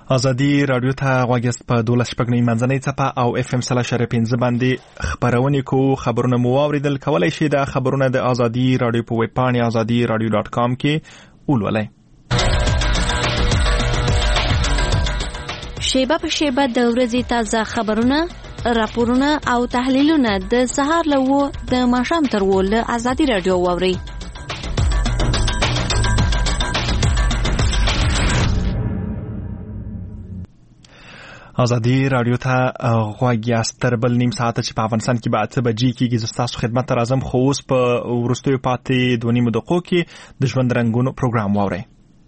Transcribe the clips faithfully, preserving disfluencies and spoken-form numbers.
ازادي رادیو ته غواګست په دولس شپږنی منځنۍ څپه او اف ام سلا شری پنځه باندې خبرونه کو خبرونه مو اوریدل کولای شي د خبرونه د ازادي رادیو په ویب پاڼه ازادي رادیو ډاټ کام کې ولولئ. شیبه په شیبه د ورځې تازه خبرونه، راپورونه او تحلیلونه د سهار له د ماښام تر ول ازادي رادیو واوري. ازادي رادیو ته غواګیاست تر بل نیم ساعت چې په افغانستان کې به اته بجې کېږي. زه ستاسو خدمت ته راځم، خو اوس په وروستیو پاتې دوه نیمو دقیقو کې د ژوند رنګونو پروګرام واورئ.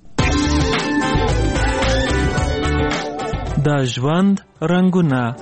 د ژوند رنګونه.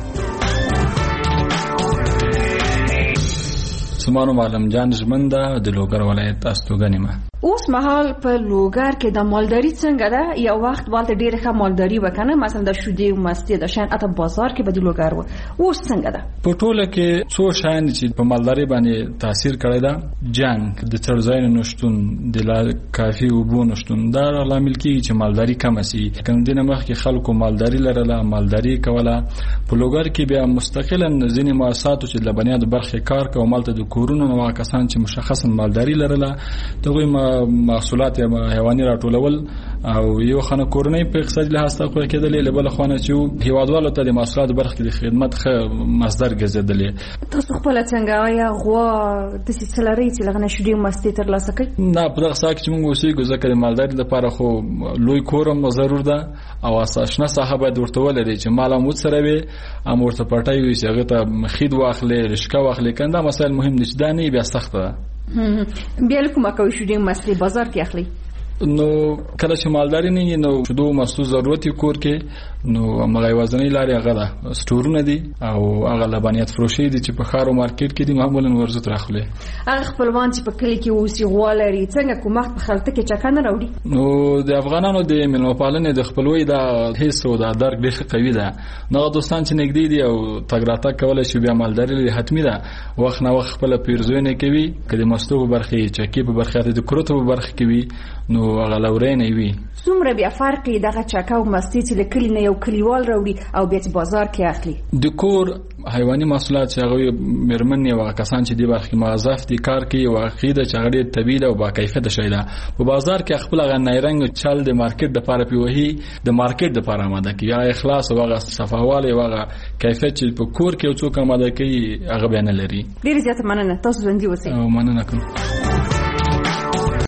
سمانو معلم جان ژمنده د لوګر ولایت استوګنیمه. اوس مهال په لوګر کې د مالداري څنګه ده؟ یو وخت والته ډیره ښه مالداري وکنه، مثلا د شودې او مستې د شان اته بازار کې به د لوګر و. اوس څنګه ده؟ په ټوله کې څو شان چې په مالداري باندې تاثیر کړی ده، جنگ د څړځای نشټون د لا کافي وبو نشټون دا لامل کیږي چې مالداري کم شي. کنه دینه مخکې خلکو مالداري لرله، مالداري کوله. په لوګر کې بیا مستقلا ځینې مؤسسات چې د بنیاد برخه کار کوي، مالته د کورونو نو کسان چې مشخصا مالداري لرله دغه محصولات حیواني راټولول او یو خانه کورنۍ په اقتصادي لحاظ ته کوي کېدلې، بل خانه چې هیوادوالو ته د محصولات برخه د خدمت ښه مصدر ګرځېدلې. تاسو خپل څنګه یا غوا د سلسله‌ري چې لغنه شډي مستې تر لاسه کوي؟ نه، په دغه ساعت کې موږ اوسېږو ځکه د مالداري لپاره خو لوی کورم ضرور ده او اساسنه صاحب د ورته ولري چې مال هم سره وي، ام ورته پټای وي چې هغه ته خید واخلې، رشکا واخلې. کنده مسائل مهم دي چې دا نه بیا سخته ده. بیا کومه کوي شډي مستې بازار کې اخلي؟ نو کله چې مالداري نه نو شدو مستو ضرورت کور کې نو مغای وزنی لاري هغه ده سټورونه دي او هغه لبنیات فروشي دي چې په خارو مارکیټ کې دي معمولا ورزت راخلي. هغه خپلوان چې په کلی کې اوسي غوالري څنګه کوم وخت په خلته کې چکنه راوړي؟ نو د افغانانو د ملمپالنې د خپلوي د حس او د درک ډېر قوي ده. نو دوستان چې نګدي دي او تګراته کولای شي بیا مالداري لري حتمی ده. وخت نه وخت خپل پیرزوینه کوي، کله مستو په برخه چکی په برخه د کروتو په برخه کوي نو هغه لورې نه وي. څومره بیا فرق دی دغه چکا او مستې چې لکلی نه یو کلیوال راوړي او بیا بازار کې اخلي؟ د کور حیواني محصولات چې هغه مرمن یو کسان چې دی برخه موظف دي کار کوي او عقیده چې هغه طبيعي او با کیفیت شي ده. په بازار کې خپل غنۍ رنگ چل د مارکیټ د لپاره پیوهي د مارکیټ د لپاره آماده کوي، یا اخلاص او هغه صفاواله او هغه کیفیت چې په کور کې څوک آماده کوي هغه بیان لري. ډیر زیات مننه، تاسو ژوندۍ اوسئ. مننه کوم.